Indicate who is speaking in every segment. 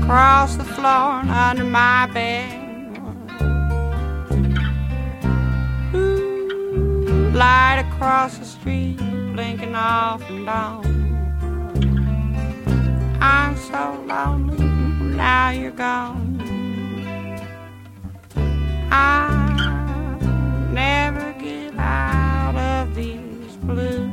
Speaker 1: across the floor and under my bed. Ooh, light across the street, blinking off and on. I'm so lonely, now you're gone. I'll never get out of these blues.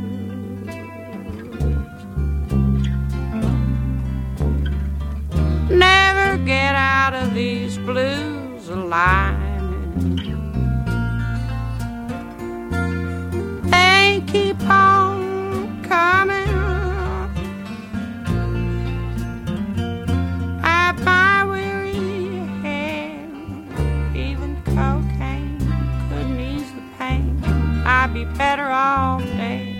Speaker 1: Never get out of these blues alive. They keep on coming at my weary head. Even cocaine couldn't ease the pain. I'd be better off dead.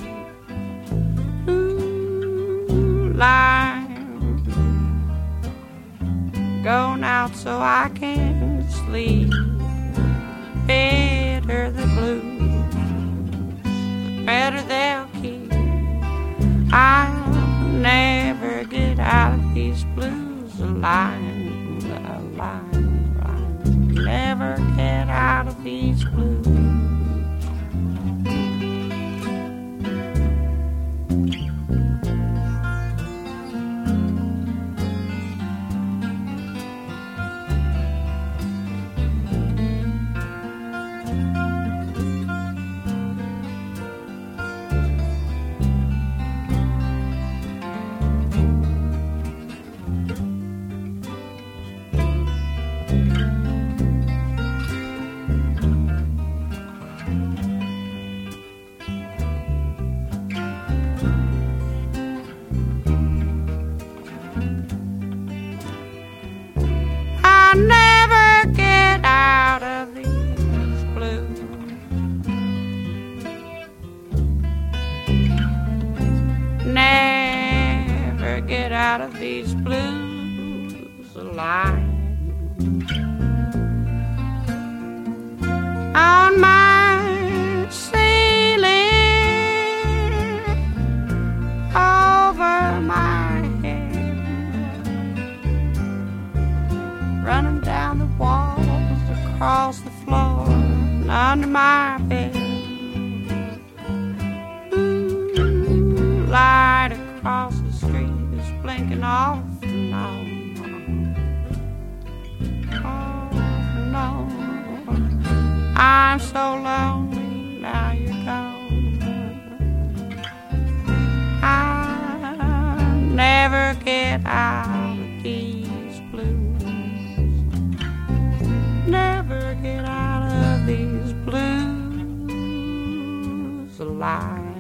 Speaker 1: Ooh, life going out so I can sleep. Better the blues, the better they'll keep. I'll never get out of these blues alive, alive, alive. Never get out of these blues. I'll never get out of these blues. Never get out of these blues alive. On my ceiling, over my head, running down the walls, across the floor, and under my bed. Ooh, light across the street is blinking off and on, off and on. I'm so lonely, now you're gone. I'll never get out of these blues. Never get out of these blues alive.